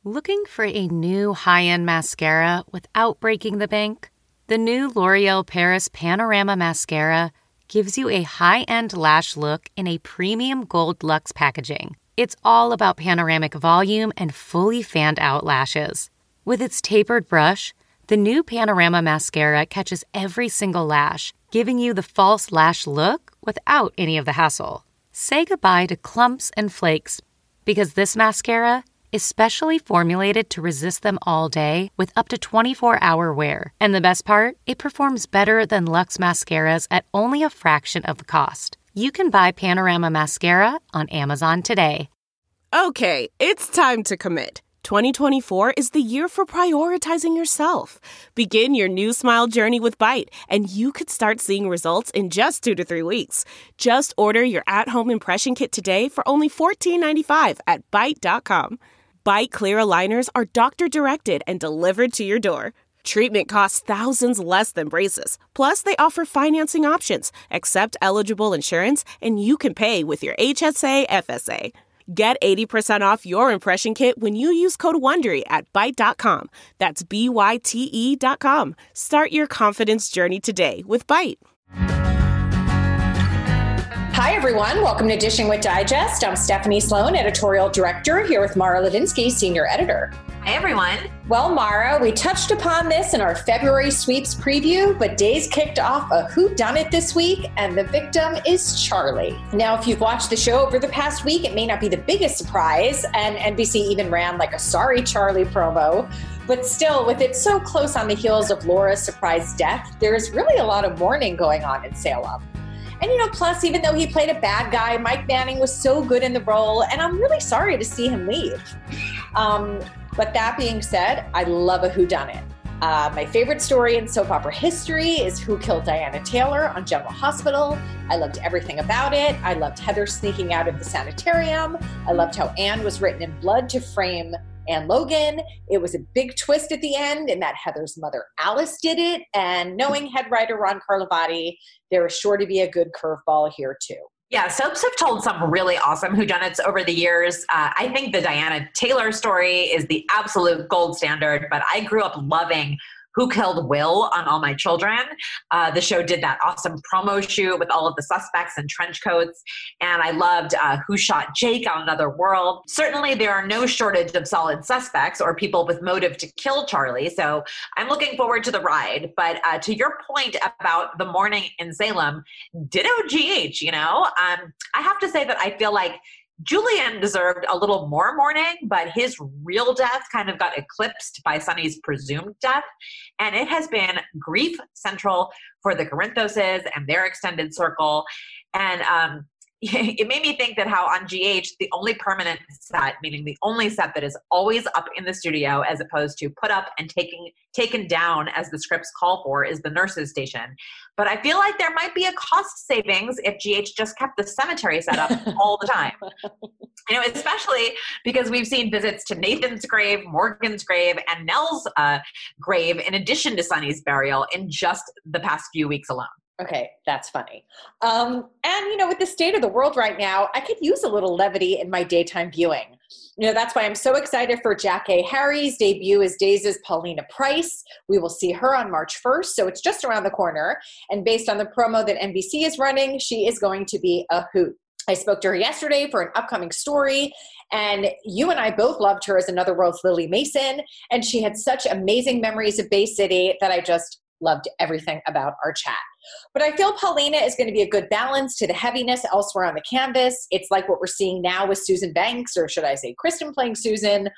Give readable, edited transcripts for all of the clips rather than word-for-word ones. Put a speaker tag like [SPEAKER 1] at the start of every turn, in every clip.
[SPEAKER 1] Looking for a new high-end mascara without breaking the bank? The new L'Oreal Paris Panorama Mascara gives you a high-end lash look in a premium gold luxe packaging. It's all about panoramic volume and fully fanned-out lashes. With its tapered brush, the new Panorama Mascara catches every single lash, giving you the false lash look without any of the hassle. Say goodbye to clumps and flakes, because this mascara is specially formulated to resist them all day with up to 24-hour wear. And the best part? It performs better than Luxe mascaras at only a fraction of the cost. You can buy Panorama Mascara on Amazon today.
[SPEAKER 2] Okay, it's time to commit. 2024 is the year for prioritizing yourself. Begin your new smile journey with Byte, and you could start seeing results in just 2 to 3 weeks. Just order your at-home impression kit today for only $14.95 at Byte.com. Byte Clear aligners are doctor-directed and delivered to your door. Treatment costs thousands less than braces. Plus, they offer financing options, accept eligible insurance, and you can pay with your HSA FSA. Get 80% off your impression kit when you use code WONDERY at Byte.com. That's BYTE.com. Start your confidence journey today with Byte.
[SPEAKER 3] Hi, everyone. Welcome to Dishing with Digest. I'm Stephanie Sloan, editorial director, here with Mara Levinsky, senior editor.
[SPEAKER 4] Hi, everyone.
[SPEAKER 3] Well, Mara, we touched upon this in our February sweeps preview, but Days kicked off a whodunit this week, and the victim is Charlie. Now, if you've watched the show over the past week, it may not be the biggest surprise, and NBC even ran like a Sorry Charlie promo. But still, with it so close on the heels of Laura's surprise death, there's really a lot of mourning going on in Salem. And, plus, even though he played a bad guy, Mike Manning was so good in the role, and I'm really sorry to see him leave. But that being said, I love a whodunit. My favorite story in soap opera history is Who Killed Diana Taylor on General Hospital. I loved everything about it. I loved Heather sneaking out of the sanitarium. I loved how Anne was written in blood to frame Anne Logan. It was a big twist at the end in that Heather's mother, Alice, did it. And knowing head writer Ron Carlivati, there is sure to be a good curveball here too.
[SPEAKER 4] Yeah, soaps have told some really awesome whodunits over the years. I think the Diana Taylor story is the absolute gold standard, but I grew up loving Who Killed Will on All My Children. The show did that awesome promo shoot with all of the suspects in trench coats. And I loved Who Shot Jake on Another World. Certainly there are no shortage of solid suspects or people with motive to kill Charlie. So I'm looking forward to the ride. But to your point about the morning in Salem, ditto GH, I have to say that I feel like Julian deserved a little more mourning, but his real death kind of got eclipsed by Sonny's presumed death. And it has been grief central for the Corinthoses and their extended circle. And it made me think that how on GH, the only permanent set, meaning the only set that is always up in the studio as opposed to put up and taken down as the scripts call for, is the nurses station. But I feel like there might be a cost savings if GH just kept the cemetery set up all the time. Especially because we've seen visits to Nathan's grave, Morgan's grave, and Nell's grave in addition to Sonny's burial in just the past few weeks alone.
[SPEAKER 3] Okay, that's funny. And, with the state of the world right now, I could use a little levity in my daytime viewing. That's why I'm so excited for Jackée Harry's debut as Days' Paulina Price. We will see her on March 1st, so it's just around the corner. And based on the promo that NBC is running, she is going to be a hoot. I spoke to her yesterday for an upcoming story, and you and I both loved her as Another World's Lily Mason, and she had such amazing memories of Bay City that I just loved everything about our chat. But I feel Paulina is going to be a good balance to the heaviness elsewhere on the canvas. It's like what we're seeing now with Susan Banks, or should I say Kristen playing Susan.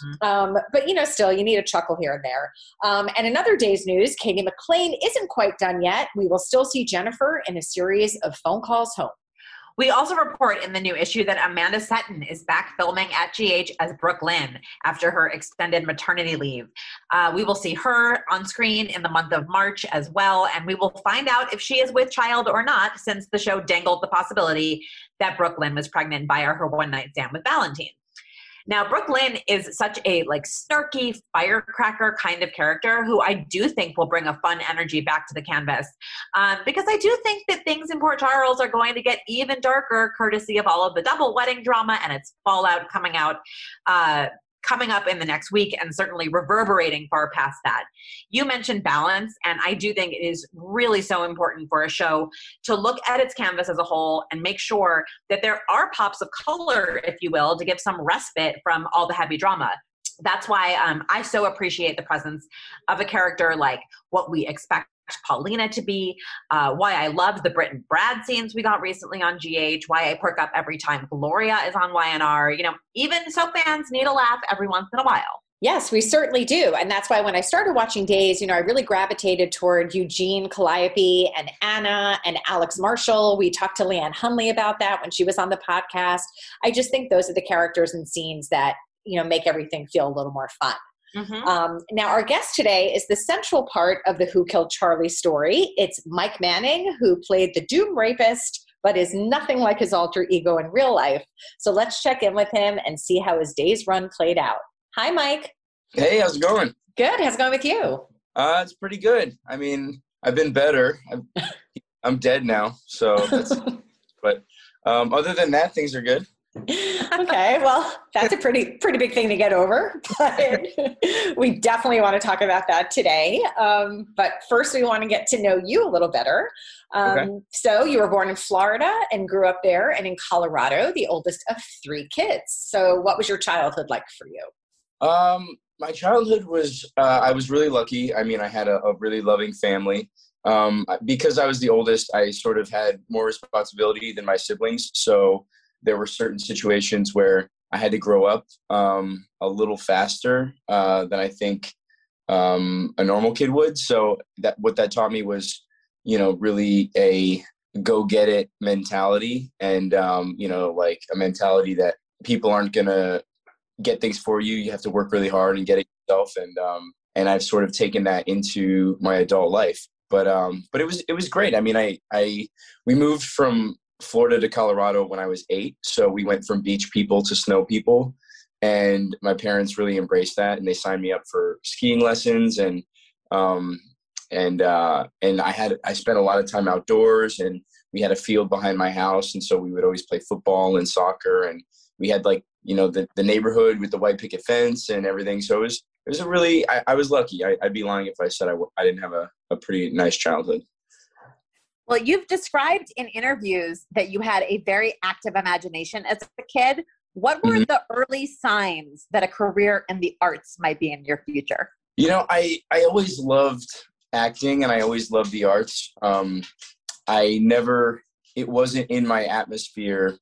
[SPEAKER 3] But, still, you need a chuckle here and there. And in other days' news, Katie McLean isn't quite done yet. We will still see Jennifer in a series of phone calls home.
[SPEAKER 4] We also report in the new issue that Amanda Setton is back filming at GH as Brooke Lynn after her extended maternity leave. We will see her on screen in the month of March as well, and we will find out if she is with child or not, since the show dangled the possibility that Brooke Lynn was pregnant via her one-night stand with Valentine. Now, Brooke Lynn is such a snarky firecracker kind of character who I do think will bring a fun energy back to the canvas, because I do think that things in Port Charles are going to get even darker courtesy of all of the double wedding drama and its fallout coming out coming up in the next week and certainly reverberating far past that. You mentioned balance, and I do think it is really so important for a show to look at its canvas as a whole and make sure that there are pops of color, if you will, to give some respite from all the heavy drama. That's why I so appreciate the presence of a character like what we expect Paulina to be, why I loved the Britt and Brad scenes we got recently on GH, why I perk up every time Gloria is on YNR. Even soap fans need a laugh every once in a while.
[SPEAKER 3] Yes, we certainly do. And that's why when I started watching Days, I really gravitated toward Eugene Calliope and Anna and Alex Marshall. We talked to Leanne Hunley about that when she was on the podcast. I just think those are the characters and scenes that, make everything feel a little more fun. Mm-hmm. Now, our guest today is the central part of the Who Killed Charlie story. It's Mike Manning, who played the Doom rapist, but is nothing like his alter ego in real life. So let's check in with him and see how his day's run played out. Hi, Mike.
[SPEAKER 5] Hey, how's it going?
[SPEAKER 3] Good. How's it going with you?
[SPEAKER 5] It's pretty good. I mean, I've been better. I'm dead now, so but other than that, things are good.
[SPEAKER 3] Okay, well, that's a pretty big thing to get over, but we definitely want to talk about that today. But first, we want to get to know you a little better. Okay. So you were born in Florida and grew up there, and in Colorado, the oldest of 3 kids. So what was your childhood like for you?
[SPEAKER 5] My childhood was, I was really lucky. I mean, I had a really loving family. Because I was the oldest, I sort of had more responsibility than my siblings. So there were certain situations where I had to grow up a little faster than I think a normal kid would. So what that taught me was, really a go get it mentality, and like a mentality that people aren't gonna get things for you. You have to work really hard and get it yourself. And I've sort of taken that into my adult life. But it was great. I mean, we moved from Florida to Colorado when I was 8. So we went from beach people to snow people, and my parents really embraced that, and they signed me up for skiing lessons, and I spent a lot of time outdoors, and we had a field behind my house. And so we would always play football and soccer, and we had the neighborhood with the white picket fence and everything. So it was a really, I was lucky. I'd be lying if I said I didn't have a pretty nice childhood.
[SPEAKER 6] Well, you've described in interviews that you had a very active imagination as a kid. What were the early signs that a career in the arts might be in your future?
[SPEAKER 5] I always loved acting, and I always loved the arts. It wasn't in my atmosphere.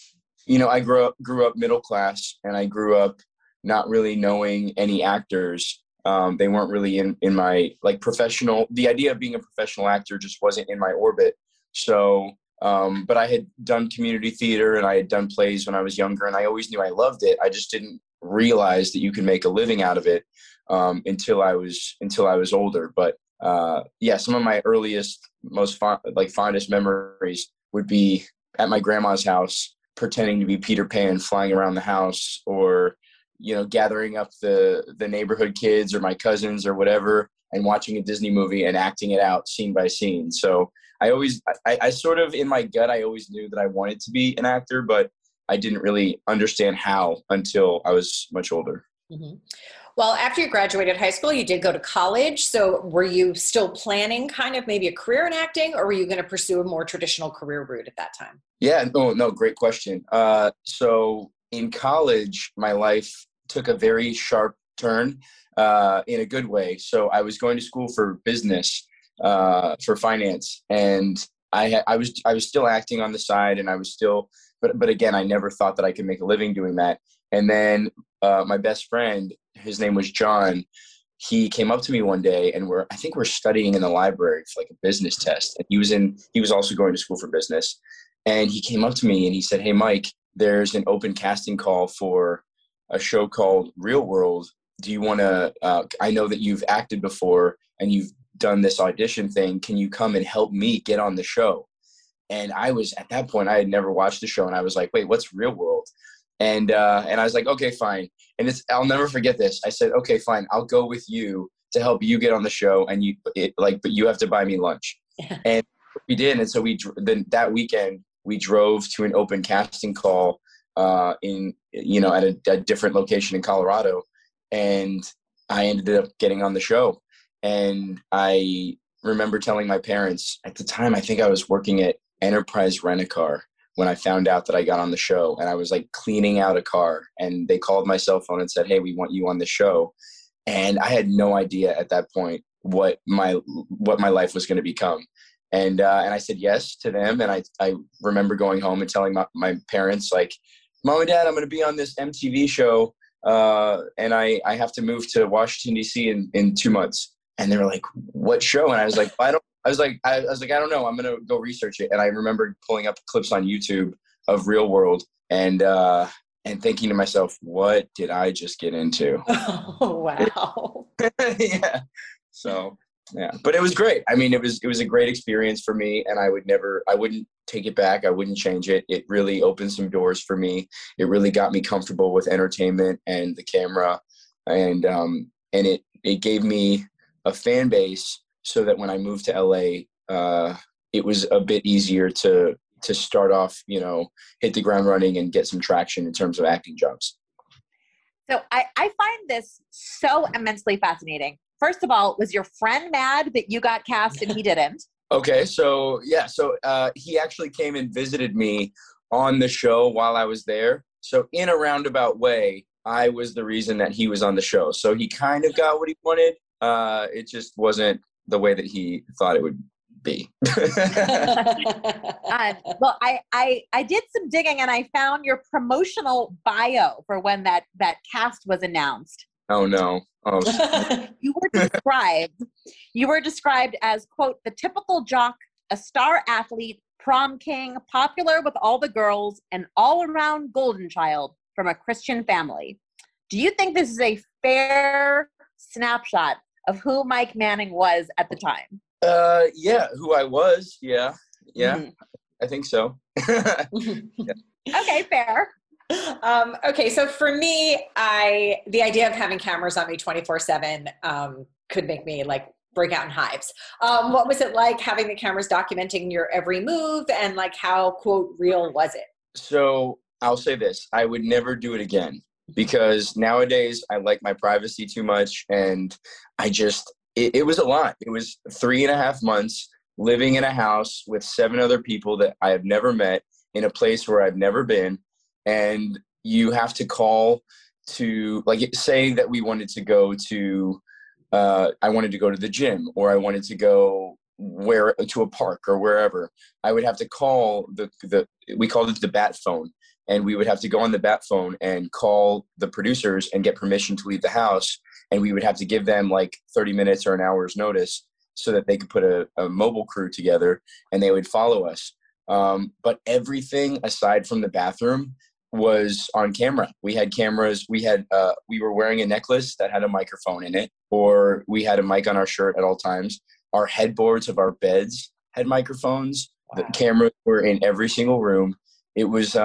[SPEAKER 5] I grew up middle class, and I grew up not really knowing any actors. They weren't really in my professional. The idea of being a professional actor just wasn't in my orbit. So, but I had done community theater, and I had done plays when I was younger, and I always knew I loved it. I just didn't realize that you could make a living out of it until I was older. But some of my earliest, most fondest memories would be at my grandma's house, pretending to be Peter Pan, flying around the house, or gathering up the neighborhood kids or my cousins or whatever, and watching a Disney movie and acting it out scene by scene. So I sort of, in my gut, I always knew that I wanted to be an actor, but I didn't really understand how until I was much older.
[SPEAKER 3] Mm-hmm. Well, after you graduated high school, you did go to college. So were you still planning kind of maybe a career in acting, or were you going to pursue a more traditional career route at that time?
[SPEAKER 5] Yeah, no, great question. So in college, my life took a very sharp turn in a good way. So I was going to school for business, for finance, and I was still acting on the side, and I was still, but again, I never thought that I could make a living doing that. And then my best friend, his name was John, he came up to me one day, and I think we're studying in the library for a business test. And he was also going to school for business. And he came up to me and he said, "Hey, Mike, there's an open casting call for a show called Real World. Do you want to, I know that you've acted before and you've done this audition thing. Can you come and help me get on the show?" And at that point, I had never watched the show, and I was like, "Wait, what's Real World?" And I was like, "Okay, fine." And I'll never forget this. I said, "Okay, fine. I'll go with you to help you get on the show. But you have to buy me lunch." And we did. And so that weekend we drove to an open casting call at a different location in Colorado. And I ended up getting on the show. And I remember telling my parents at the time, I think I was working at Enterprise Rent-A-Car when I found out that I got on the show, and I was like cleaning out a car, and they called my cell phone and said, "Hey, we want you on the show." And I had no idea at that point what my life was going to become. And I said yes to them. And I remember going home and telling my parents, like, "Mom and Dad, I'm going to be on this MTV show. And I have to move to Washington, D.C. in 2 months." And they were like, "What show?" And I was like, I don't know. I'm going to go research it. And I remember pulling up clips on YouTube of Real World and thinking to myself, what did I just get into?
[SPEAKER 3] Oh, wow.
[SPEAKER 5] Yeah. So, yeah, but it was great. I mean, it was a great experience for me, and I wouldn't take it back. I wouldn't change it. It really opened some doors for me. It really got me comfortable with entertainment and the camera, and it gave me a fan base so that when I moved to LA, it was a bit easier to start off, hit the ground running and get some traction in terms of acting jobs.
[SPEAKER 6] So I find this so immensely fascinating. First of all, was your friend mad that you got cast and he didn't?
[SPEAKER 5] Okay, so yeah, he actually came and visited me on the show while I was there. So in a roundabout way, I was the reason that he was on the show. So he kind of got what he wanted. It just wasn't the way that he thought it would be.
[SPEAKER 6] Well, I did some digging and I found your promotional bio for when that cast was announced.
[SPEAKER 5] Oh no. Oh.
[SPEAKER 6] You were described as, quote, the typical jock, a star athlete, prom king, popular with all the girls, an all-around golden child from a Christian family. Do you think this is a fair snapshot of who Mike Manning was at the time?
[SPEAKER 5] Yeah, who I was. Yeah. Mm-hmm. I think so. Yeah.
[SPEAKER 6] Okay, fair.
[SPEAKER 3] Okay, so for me, the idea of having cameras on me 24/7 could make me like break out in hives. What was it like having the cameras documenting your every move, and like how, quote, real was it?
[SPEAKER 5] So I'll say this, I would never do it again, because nowadays I like my privacy too much, and it was a lot. It was 3.5 months living in a house with 7 other people that I have never met in a place where I've never been. And you have to call to, like, say that we wanted to go to, I wanted to go to the gym, or I wanted to go to a park or wherever. I would have to call we called it the bat phone. And we would have to go on the bat phone and call the producers and get permission to leave the house. And we would have to give them like 30 minutes or an hour's notice so that they could put a mobile crew together and they would follow us. But everything aside from the bathroom was on camera. We had cameras. We were wearing a necklace that had a microphone in it, or we had a mic on our shirt at all times. Our headboards of our beds had microphones. The cameras were in every single room. It was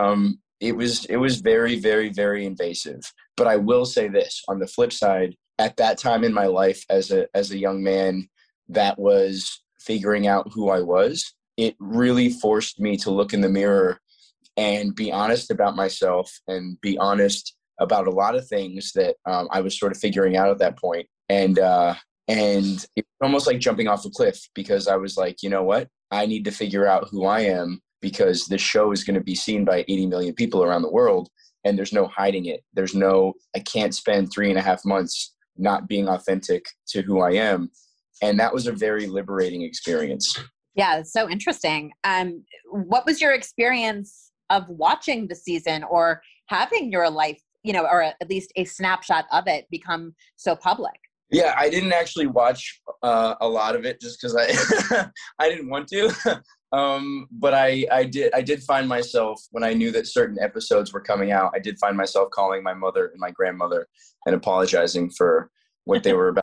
[SPEAKER 5] very, very, very invasive. But I will say this, on the flip side, at that time in my life as a young man that was figuring out who I was, it really forced me to look in the mirror and be honest about myself and be honest about a lot of things that I was sort of figuring out at that point. And it's almost like jumping off a cliff, because I was like, you know what? I need to figure out who I am, because this show is going to be seen by 80 million people around the world, and there's no hiding it. I can't spend 3.5 months not being authentic to who I am. And that was a very liberating experience.
[SPEAKER 6] Yeah, it's so interesting. What was your experience of watching the season or having your life, or at least a snapshot of it become so public?
[SPEAKER 5] Yeah, I didn't actually watch a lot of it just because I didn't want to. But I did find myself, when I knew that certain episodes were coming out, I did find myself calling my mother and my grandmother and apologizing for what they were about.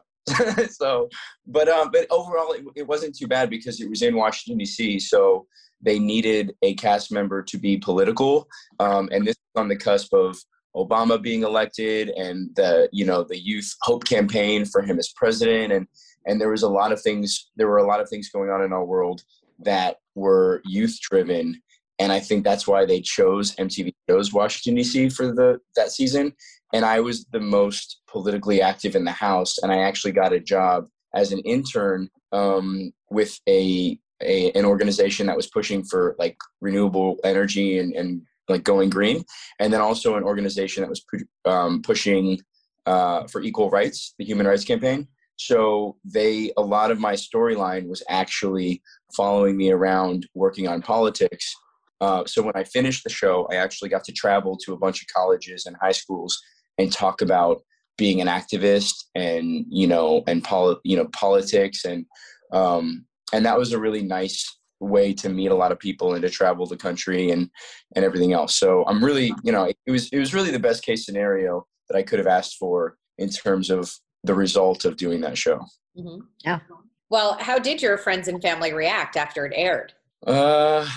[SPEAKER 5] But overall, it wasn't too bad, because it was in Washington, D.C., so they needed a cast member to be political. And this was on the cusp of Obama being elected, and the Youth Hope campaign for him as president. And there were a lot of things going on in our world that were youth driven. And I think that's why they MTV chose Washington, D.C. for that season. And I was the most politically active in the house. And I actually got a job as an intern with an organization that was pushing for like renewable energy and like going green. And then also an organization that was pushing for equal rights, the Human Rights Campaign. So a lot of my storyline was actually following me around working on politics. So when I finished the show, I actually got to travel to a bunch of colleges and high schools and talk about being an activist and, politics. And that was a really nice way to meet a lot of people and to travel the country and everything else. So I'm really, it was really the best case scenario that I could have asked for in terms of the result of doing that show.
[SPEAKER 3] Mm-hmm.
[SPEAKER 6] Yeah.
[SPEAKER 3] Well, how did your friends and family react after it aired?
[SPEAKER 5] Well,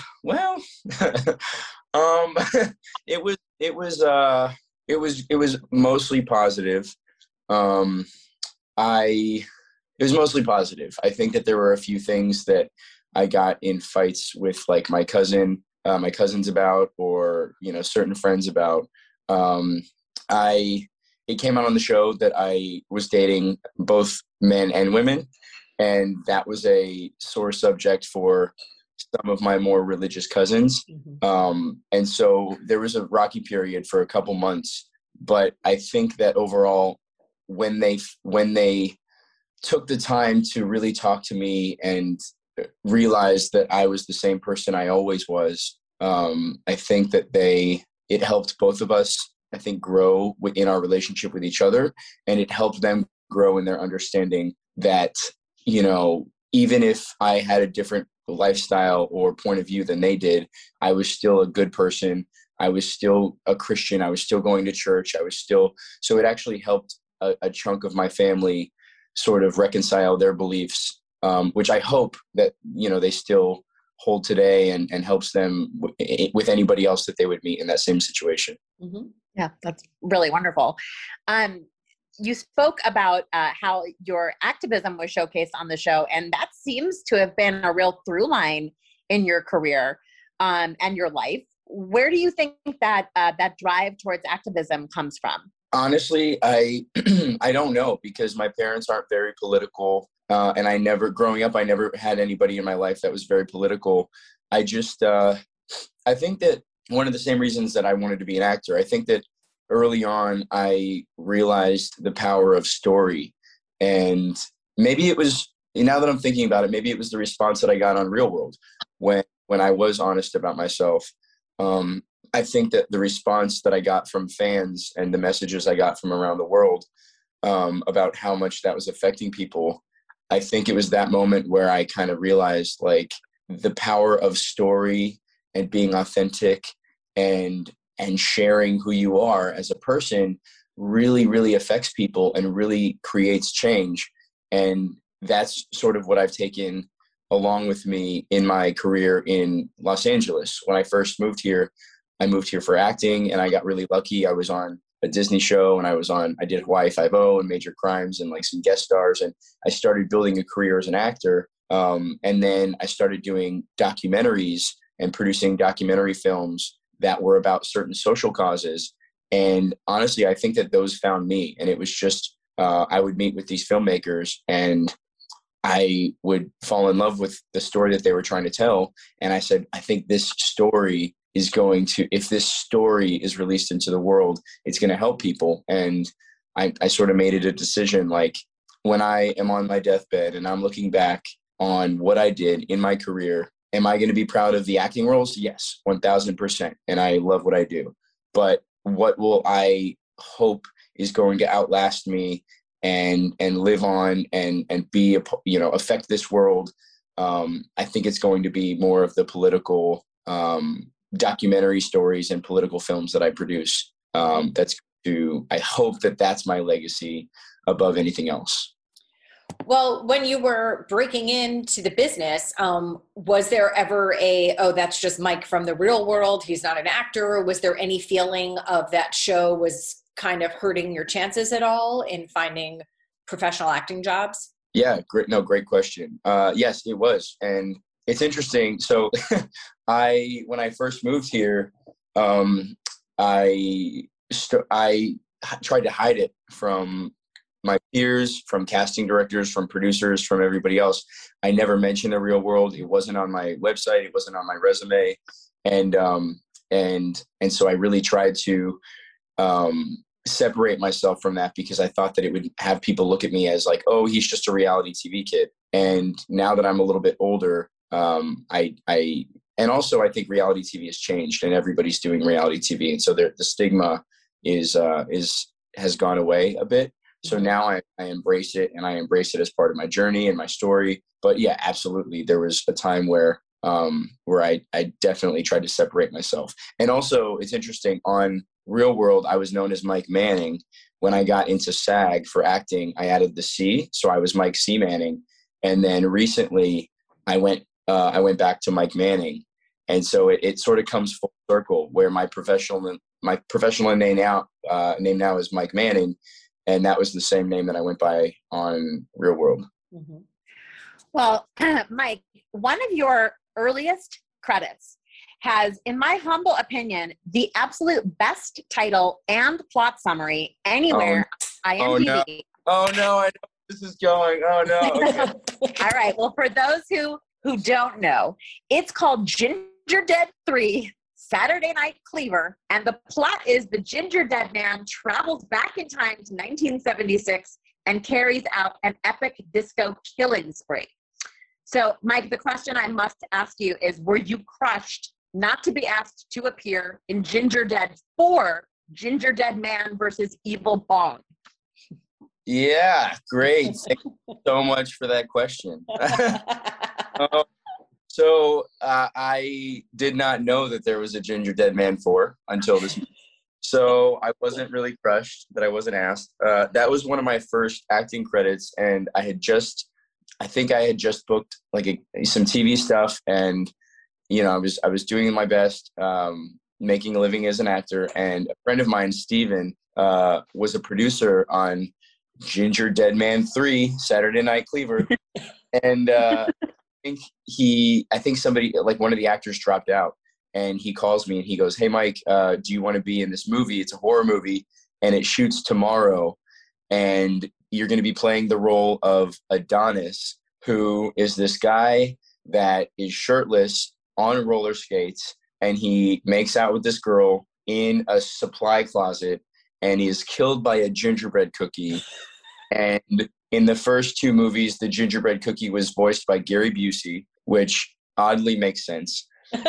[SPEAKER 5] it was mostly positive. It was mostly positive. I think that there were a few things that I got in fights with like my cousins about, or, certain friends about. It came out on the show that I was dating both men and women, and that was a sore subject for some of my more religious cousins. Mm-hmm. And so there was a rocky period for a couple months, but I think that overall, when they took the time to really talk to me and realized that I was the same person I always was, I think that it helped both of us, I think, grow in our relationship with each other. And it helped them grow in their understanding that, even if I had a different lifestyle or point of view than they did, I was still a good person. I was still a Christian. I was still going to church. So it actually helped a chunk of my family sort of reconcile their beliefs, which I hope that, they still hold today and helps them with anybody else that they would meet in that same situation.
[SPEAKER 6] Mm-hmm. Yeah, that's really wonderful. You spoke about how your activism was showcased on the show, and that seems to have been a real through line in your career and your life. Where do you think that that drive towards activism comes from?
[SPEAKER 5] Honestly, I don't know, because my parents aren't very political. And growing up, I never had anybody in my life that was very political. I think that one of the same reasons that I wanted to be an actor, I think that early on, I realized the power of story. And maybe it was, now that I'm thinking about it, maybe it was the response that I got on Real World when I was honest about myself. I think that the response that I got from fans and the messages I got from around the world about how much that was affecting people, I think it was that moment where I kind of realized like the power of story and being authentic and sharing who you are as a person really, really affects people and really creates change. And that's sort of what I've taken along with me in my career in Los Angeles. When I first moved here, I moved here for acting, and I got really lucky. I was on a Disney show, and I did Hawaii Five-0 and Major Crimes and like some guest stars. And I started building a career as an actor. And then I started doing documentaries and producing documentary films that were about certain social causes. And honestly, I think that those found me. And it was just, I would meet with these filmmakers and I would fall in love with the story that they were trying to tell. And I said, I think this story is going to, if this story is released into the world, it's going to help people. And I sort of made it a decision, like when I am on my deathbed and I'm looking back on what I did in my career, am I going to be proud of the acting roles? Yes, 1000%. And I love what I do. But what will I hope is going to outlast me and live on and be, affect this world? I think it's going to be more of the political documentary stories and political films that I produce. I hope that that's my legacy above anything else.
[SPEAKER 3] Well, when you were breaking into the business, was there ever that's just Mike from the Real World, he's not an actor? Or was there any feeling of that show was kind of hurting your chances at all in finding professional acting jobs?
[SPEAKER 5] Yeah, great question. Yes, it was. And it's interesting. So when I first moved here, I tried to hide it from my peers, from casting directors, from producers, from everybody else. I never mentioned The Real World. It wasn't on my website. It wasn't on my resume. And so I really tried to separate myself from that, because I thought that it would have people look at me as like, oh, he's just a reality TV kid. And now that I'm a little bit older, and also I think reality TV has changed and everybody's doing reality TV. And so the stigma has gone away a bit. So now I embrace it, and I embrace it as part of my journey and my story. But yeah, absolutely. There was a time where I definitely tried to separate myself. And also it's interesting, on Real World, I was known as Mike Manning. When I got into SAG for acting, I added the C. So I was Mike C. Manning. And then recently I went back to Mike Manning. And so it sort of comes full circle, where my professional name now is Mike Manning. And that was the same name that I went by on Real World.
[SPEAKER 6] Mm-hmm. Well, Mike, one of your earliest credits has, in my humble opinion, the absolute best title and plot summary anywhere on IMDb.
[SPEAKER 5] Oh no, I know where this is going. Oh no. Okay.
[SPEAKER 6] All right. Well, for those who don't know, it's called Ginger Dead 3, Saturday Night Cleaver, and the plot is the Ginger Dead Man travels back in time to 1976 and carries out an epic disco killing spree. So, Mike, the question I must ask you is, were you crushed not to be asked to appear in Ginger Dead 4, Ginger Dead Man versus Evil Bong?
[SPEAKER 5] Yeah, great. Thank you so much for that question. So I did not know that there was a Ginger Dead Man 4 until this. So I wasn't really crushed that I wasn't asked. That was one of my first acting credits, and I think I had just booked like some TV stuff, and I was doing my best, making a living as an actor. And a friend of mine, Steven, was a producer on Ginger Dead Man 3, Saturday Night Cleaver, and I think somebody, like one of the actors, dropped out, and he calls me and he goes, "Hey Mike, do you want to be in this movie? It's a horror movie and it shoots tomorrow, and you're going to be playing the role of Adonis, who is this guy that is shirtless on roller skates, and he makes out with this girl in a supply closet, and he is killed by a gingerbread cookie." And in the first two movies, the gingerbread cookie was voiced by Gary Busey, which oddly makes sense.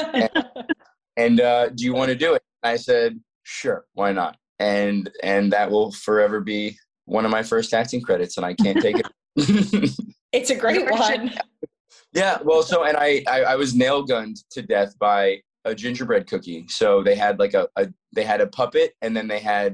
[SPEAKER 5] And do you want to do it? I said, sure, why not? And that will forever be one of my first acting credits, and I can't take it.
[SPEAKER 3] It's a great one.
[SPEAKER 5] Yeah, well, so, and I was nail gunned to death by a gingerbread cookie. So they had like they had a puppet, and then they had,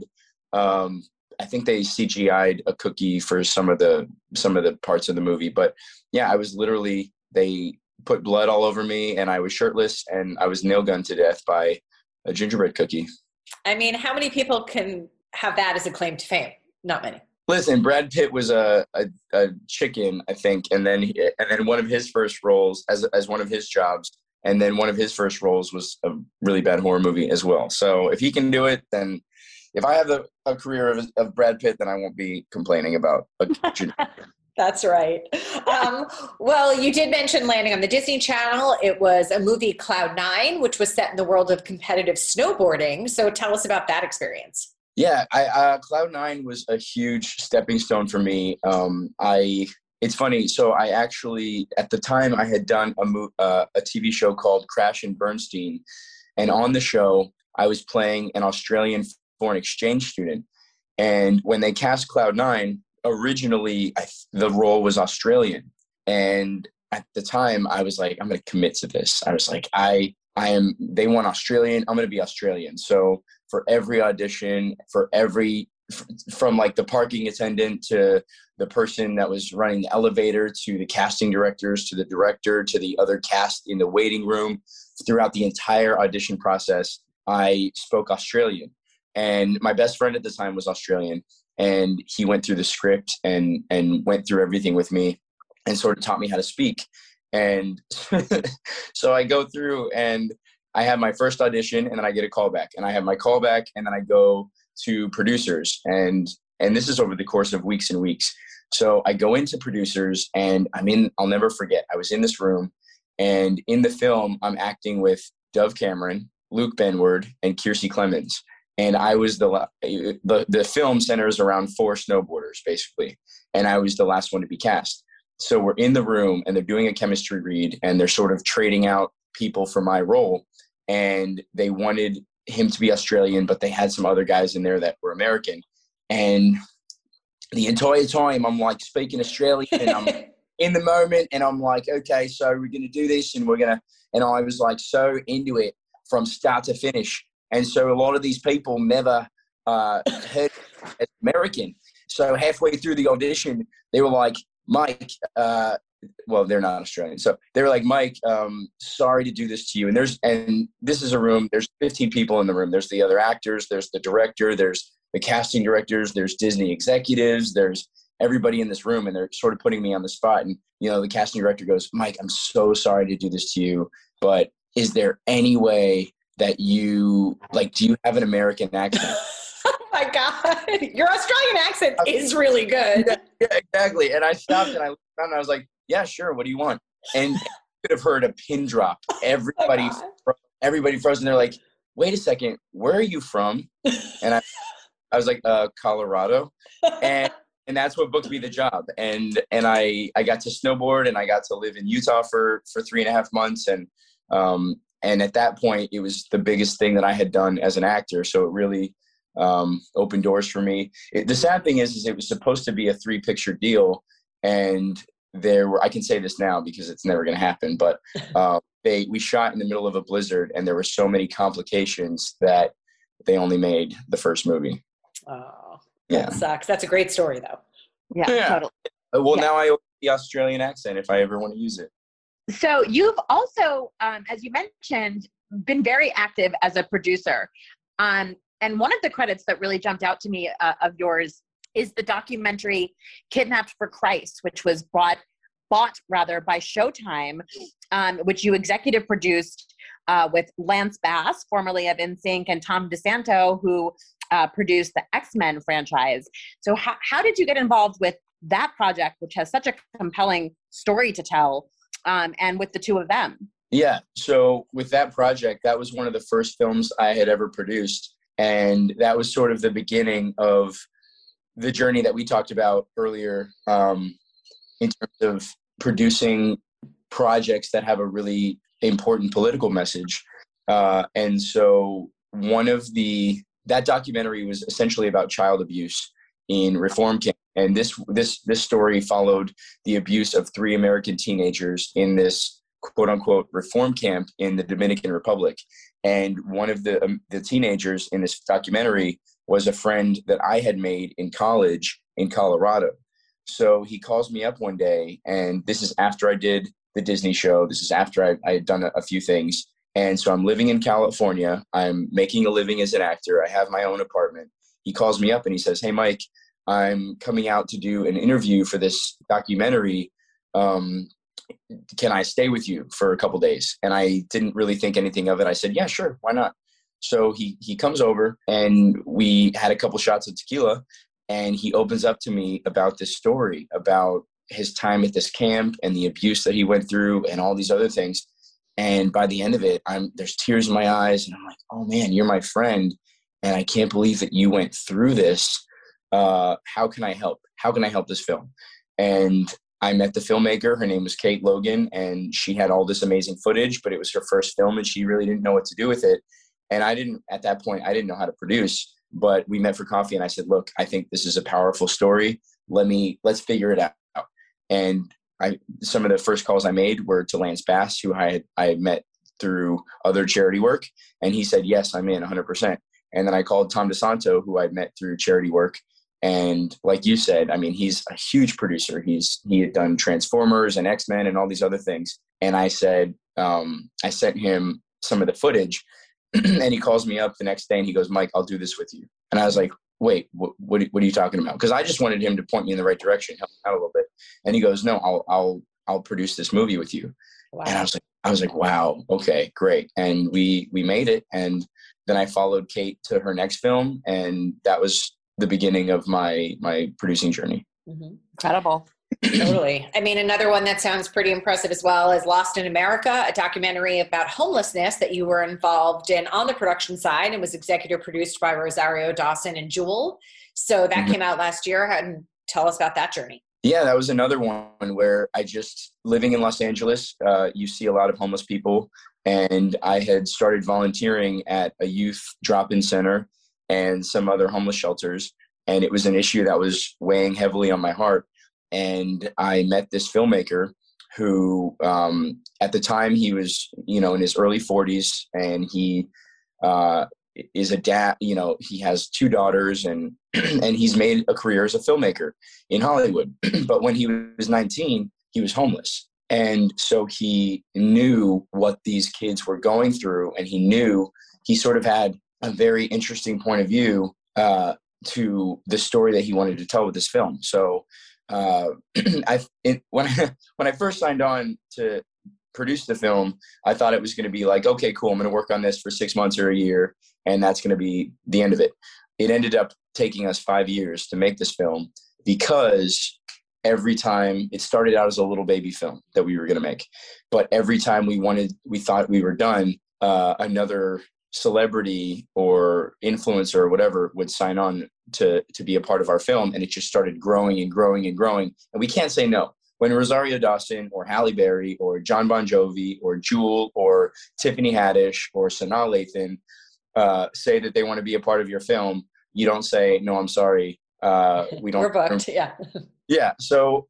[SPEAKER 5] I think they CGI'd a cookie for some of the parts of the movie. But yeah, they put blood all over me, and I was shirtless, and I was nail gunned to death by a gingerbread cookie.
[SPEAKER 3] I mean, how many people can have that as a claim to fame? Not many.
[SPEAKER 5] Listen, Brad Pitt was a chicken, I think, and then one of his first roles as one of his jobs, and then one of his first roles was a really bad horror movie as well. So if he can do it, then if I have a career of Brad Pitt, then I won't be complaining about a
[SPEAKER 3] That's right. Well, you did mention landing on the Disney Channel. It was a movie, Cloud 9, which was set in the world of competitive snowboarding. So tell us about that experience.
[SPEAKER 5] Yeah, Cloud 9 was a huge stepping stone for me. It's funny. So I actually, at the time, I had done a TV show called Crash and Bernstein. And on the show, I was playing an Australian foreign exchange student. And when they cast Cloud 9, originally the role was Australian. And at the time, I was like, I'm going to commit to this. I was like, they want Australian. I'm going to be Australian. So for every audition, from like the parking attendant to the person that was running the elevator, to the casting directors, to the director, to the other cast in the waiting room, throughout the entire audition process, I spoke Australian. And my best friend at the time was Australian, and he went through the script and went through everything with me and sort of taught me how to speak. And so I go through and I have my first audition, and then I get a call back, and I have my call back, and then I go to producers, and this is over the course of weeks and weeks. So I go into producers, and I'll never forget, I was in this room, and in the film, I'm acting with Dove Cameron, Luke Benward, and Kiersey Clemens. And I was the film centers around 4 snowboarders, basically. And I was the last one to be cast. So we're in the room, and they're doing a chemistry read, and they're sort of trading out people for my role. And they wanted him to be Australian, but they had some other guys in there that were American. And the entire time I'm like speaking Australian, and I'm in the moment, and I'm like, okay, so we're going to do this, and and I was like so into it from start to finish. And so a lot of these people never heard as American. So halfway through the audition, they were like, Mike, well, they're not Australian. So they were like, Mike, sorry to do this to you. And this is a room, there's 15 people in the room. There's the other actors, there's the director, there's the casting directors, there's Disney executives, there's everybody in this room, and they're sort of putting me on the spot. And, the casting director goes, Mike, I'm so sorry to do this to you, but is there any way that do you have an American accent?
[SPEAKER 3] Oh my God. Your Australian accent is really good.
[SPEAKER 5] Yeah, exactly. And I stopped and I looked around and I was like, yeah, sure. What do you want? And you could have heard a pin drop. Everybody froze, and they're like, wait a second, where are you from? And I was like, Colorado. And that's what booked me the job. And I got to snowboard, and I got to live in Utah for 3.5 months. And at that point, it was the biggest thing that I had done as an actor. So it really opened doors for me. The sad thing is it was supposed to be a 3-picture deal. And I can say this now because it's never going to happen, but we shot in the middle of a blizzard, and there were so many complications that they only made the first movie.
[SPEAKER 3] Oh, that sucks. That's a great story, though.
[SPEAKER 6] Yeah. Totally.
[SPEAKER 5] Well, now I owe the Australian accent if I ever want to use it.
[SPEAKER 6] So you've also, as you mentioned, been very active as a producer. And one of the credits that really jumped out to me of yours is the documentary Kidnapped for Christ, which was bought by Showtime, which you executive produced with Lance Bass, formerly of NSYNC, and Tom DeSanto, who produced the X-Men franchise. So how did you get involved with that project, which has such a compelling story to tell, and with the two of them?
[SPEAKER 5] Yeah. So with that project, that was one of the first films I had ever produced. And that was sort of the beginning of the journey that we talked about earlier, in terms of producing projects that have a really important political message. And so that documentary was essentially about child abuse in reform camp. And this story followed the abuse of 3 American teenagers in this quote unquote reform camp in the Dominican Republic. And one of the teenagers in this documentary was a friend that I had made in college in Colorado. So he calls me up one day, and this is after I did the Disney show. This is after I had done a few things. And so I'm living in California. I'm making a living as an actor. I have my own apartment. He calls me up and he says, hey, Mike, I'm coming out to do an interview for this documentary. Can I stay with you for a couple days? And I didn't really think anything of it. I said, yeah, sure. Why not? So he comes over, and we had a couple shots of tequila, and he opens up to me about this story, about his time at this camp and the abuse that he went through and all these other things. And by the end of it, there's tears in my eyes, and I'm like, oh man, you're my friend. And I can't believe that you went through this. How can I help? How can I help this film? And I met the filmmaker. Her name was Kate Logan, and she had all this amazing footage, but it was her first film, and she really didn't know what to do with it. And at that point, I didn't know how to produce, but we met for coffee, and I said, look, I think this is a powerful story. Let's figure it out. And some of the first calls I made were to Lance Bass, who I had met through other charity work. And he said, yes, I'm in 100%. And then I called Tom DeSanto, who I'd met through charity work. And like you said, he's a huge producer. He had done Transformers and X-Men and all these other things. And I said, I sent him some of the footage, and he calls me up the next day and he goes, Mike, I'll do this with you. And I was like, wait, what are you talking about? Because I just wanted him to point me in the right direction, help me out a little bit. And he goes, no, I'll produce this movie with you.
[SPEAKER 3] Wow.
[SPEAKER 5] And I was like, wow, okay, great. And we made it. And then I followed Kate to her next film. And that was the beginning of my producing journey.
[SPEAKER 6] Mm-hmm. Incredible.
[SPEAKER 3] Totally. I mean, another one that sounds pretty impressive as well is Lost in America, a documentary about homelessness that you were involved in on the production side and was executive produced by Rosario Dawson and Jewel. So that came out last year. And tell us about that journey.
[SPEAKER 5] Yeah, that was another one where living in Los Angeles, you see a lot of homeless people. And I had started volunteering at a youth drop-in center and some other homeless shelters. And it was an issue that was weighing heavily on my heart. And I met this filmmaker who, at the time, he was, in his early 40s, and he is a dad. He has 2 daughters, and and he's made a career as a filmmaker in Hollywood. But when he was 19, he was homeless, and so he knew what these kids were going through, and he sort of had a very interesting point of view to the story that he wanted to tell with this film. So. When I first signed on to produce the film, I thought it was going to be like, okay, cool, I'm going to work on this for 6 months or a year, and that's going to be the end of it. It ended up taking us 5 years to make this film, because every time it started out as a little baby film that we were going to make, but every time we thought we were done, another celebrity or influencer or whatever would sign on to be a part of our film, and it just started growing and growing and growing. And we can't say no. When Rosario Dawson or Halle Berry or John Bon Jovi or Jewel or Tiffany Haddish or Sanaa Lathan say that they want to be a part of your film, you don't say, no, I'm sorry. We don't.
[SPEAKER 3] We're booked. Yeah.
[SPEAKER 5] Yeah. So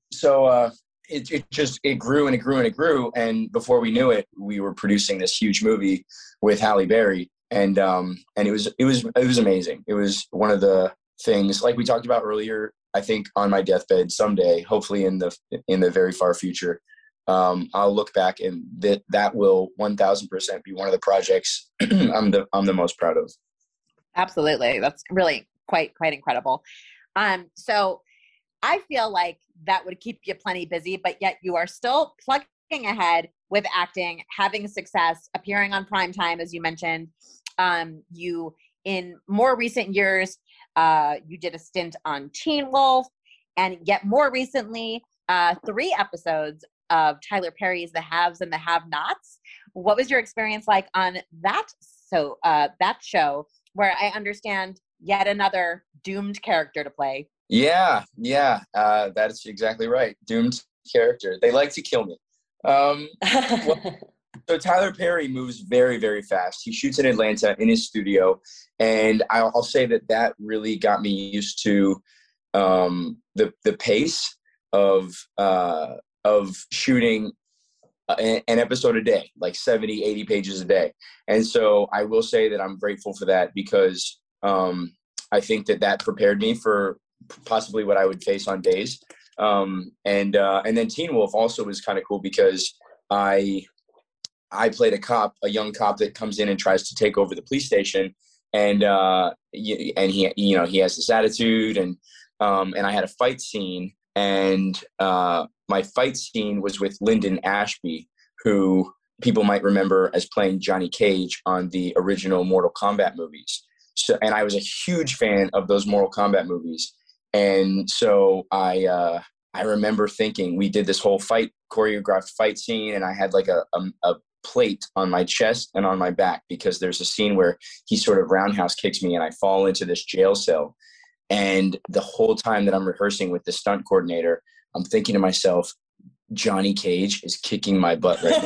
[SPEAKER 5] it grew and it grew and it grew. And before we knew it, we were producing this huge movie with Halle Berry. And it was amazing. It was one of the things, like we talked about earlier, I think on my deathbed someday, hopefully in the very far future, I'll look back and that will 1000% be one of the projects I'm the most proud of.
[SPEAKER 6] Absolutely. That's really quite incredible. So I feel like that would keep you plenty busy, but yet you are still plugging ahead with acting, having success, appearing on primetime, as you mentioned. You, in more recent years, you did a stint on Teen Wolf, and yet more recently, 3 episodes of Tyler Perry's The Haves and the Have-Nots. What was your experience like on that? So that show, where I understand yet another doomed character to play.
[SPEAKER 5] Yeah, that's exactly right. Doomed character. They like to kill me. So Tyler Perry moves very, very fast. He shoots in Atlanta in his studio, and I'll say that really got me used to the pace of shooting an episode a day, like 70, 80 pages a day. And so I will say that I'm grateful for that, because I think that prepared me for possibly what I would face on days. And then Teen Wolf also was kind of cool, because I played a young cop that comes in and tries to take over the police station, and he has this attitude, and I had a fight scene, and my fight scene was with Lyndon Ashby, who people might remember as playing Johnny Cage on the original Mortal Kombat movies. So, and I was a huge fan of those Mortal Kombat movies, and so I remember thinking, we did this whole choreographed fight scene, and I had like a plate on my chest and on my back, because there's a scene where he sort of roundhouse kicks me and I fall into this jail cell. And the whole time that I'm rehearsing with the stunt coordinator, I'm thinking to myself, Johnny Cage is kicking my butt right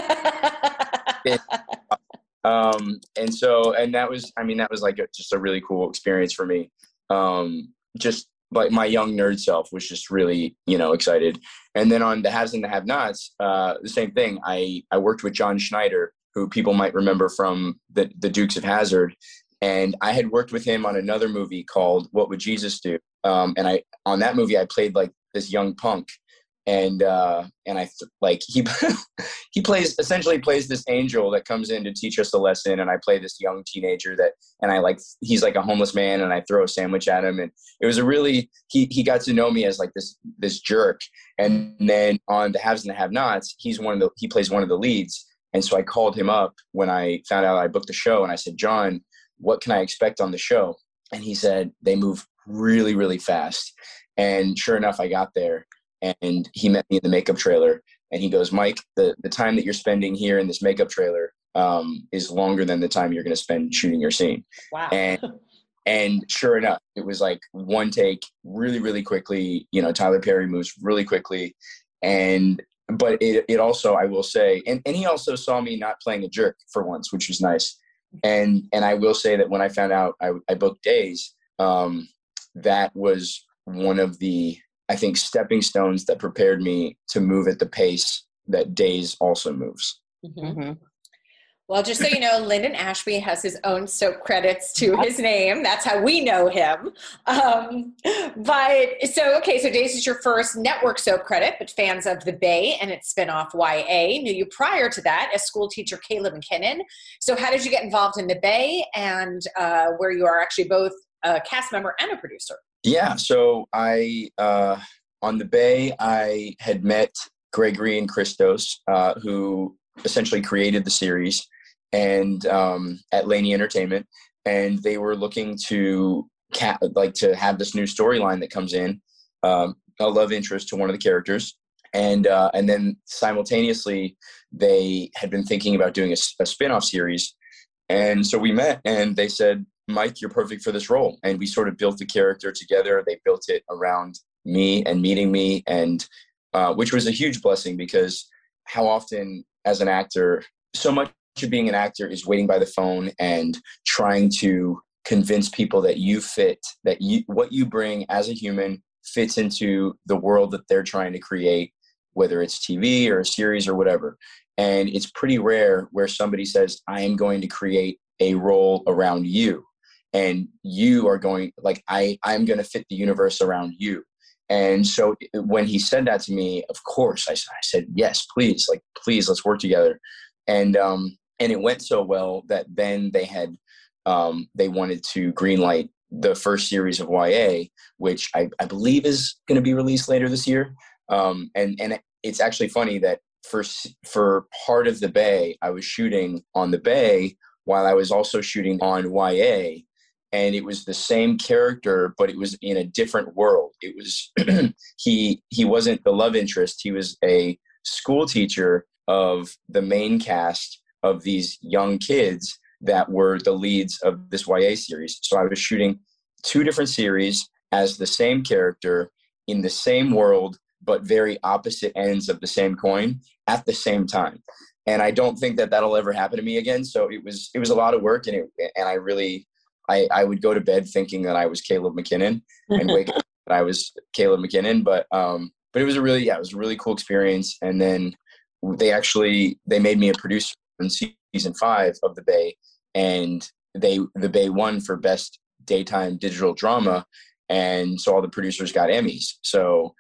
[SPEAKER 5] now. And that was like just a really cool experience for me. Just like my young nerd self was just really, excited. And then on The Haves and the Have-Nots, the same thing. I worked with John Schneider, who people might remember from the Dukes of Hazzard. And I had worked with him on another movie called What Would Jesus Do? And on that movie, I played like this young punk. And like he essentially plays this angel that comes in to teach us a lesson. And I play this young teenager he's like a homeless man, and I throw a sandwich at him. And it was he got to know me as like this jerk. And then on the Haves and the Have-Nots, he plays one of the leads. And so I called him up when I found out I booked the show, and I said, John, what can I expect on the show? And he said, they move really, really fast. And sure enough, I got there, and he met me in the makeup trailer, and he goes, Mike, the time that you're spending here in this makeup trailer is longer than the time you're going to spend shooting your scene.
[SPEAKER 3] Wow.
[SPEAKER 5] And sure enough, it was like one take really, really quickly. You know, Tyler Perry moves really quickly. But it also, I will say, and he also saw me not playing a jerk for once, which was nice. And I will say that when I found out I booked Days, that was one of the, I think, stepping stones that prepared me to move at the pace that Days also moves.
[SPEAKER 3] Mm-hmm. Well, just so you know, Lyndon Ashby has his own soap credits to his name. That's how we know him. So Days is your first network soap credit, but fans of The Bay and its spinoff YA knew you prior to that as school teacher Caleb McKinnon. So how did you get involved in The Bay, and where you are actually both a cast member and a producer? Yeah, so
[SPEAKER 5] on The Bay, I had met Gregory and Christos, who essentially created the series, and at Laney Entertainment, and they were looking to have this new storyline that comes in, a love interest to one of the characters, and then simultaneously they had been thinking about doing a spin-off series, and so we met, and they said, Mike, you're perfect for this role, and we sort of built the character together. They built it around me and meeting me, and which was a huge blessing, because how often as an actor, so much of being an actor is waiting by the phone and trying to convince people that you fit, what you bring as a human fits into the world that they're trying to create, whether it's TV or a series or whatever. And it's pretty rare where somebody says, I am going to create a role around you, and you are going, like, I'm going to fit the universe around you. And so when he said that to me, of course, I said, yes, please, let's work together. And it went so well that then they wanted to greenlight the first series of YA, which I believe is going to be released later this year. And it's actually funny that for part of The Bay, I was shooting on The Bay while I was also shooting on YA. And it was the same character, but it was in a different world. It was, he wasn't the love interest. He was a school teacher of the main cast of these young kids that were the leads of this YA series. So I was shooting two different series as the same character in the same world, but very opposite ends of the same coin at the same time. And I don't think that that'll ever happen to me again. So it was a lot of work, and I would go to bed thinking that I was Caleb McKinnon and wake up that I was Caleb McKinnon. But it was a really cool experience. And then they made me a producer in season 5 of The Bay, and The Bay won for best daytime digital drama. And so all the producers got Emmys. So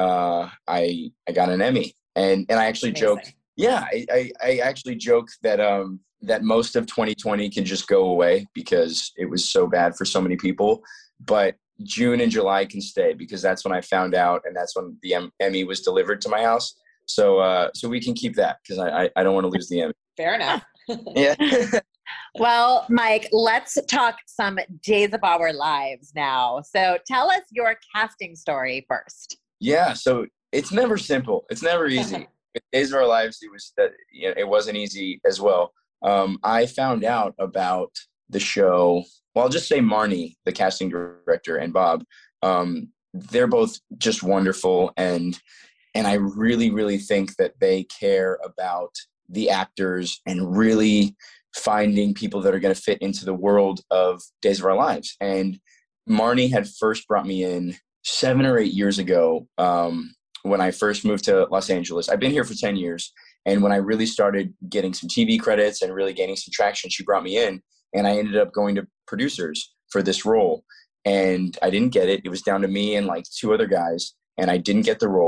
[SPEAKER 5] I got an Emmy, and I actually joke. Yeah, I actually joke that that most of 2020 can just go away because it was so bad for so many people. But June and July can stay, because that's when I found out, and that's when the Emmy was delivered to my house. So we can keep that, because I don't want to lose the Emmy.
[SPEAKER 3] Fair enough.
[SPEAKER 5] Yeah.
[SPEAKER 6] Well, Mike, let's talk some Days of Our Lives now. So tell us your casting story first.
[SPEAKER 5] Yeah, so it's never simple. It's never easy. Days of Our Lives, it wasn't easy as well. I found out about the show, well, I'll just say Marnie, the casting director, and Bob. They're both just wonderful, and I really, really think that they care about the actors and really finding people that are going to fit into the world of Days of Our Lives. And Marnie had first brought me in 7 or 8 years ago, when I first moved to Los Angeles. I've been here for 10 years. And when I really started getting some TV credits and really gaining some traction, she brought me in, and I ended up going to producers for this role. And I didn't get it. It was down to me and like 2 other guys, and I didn't get the role.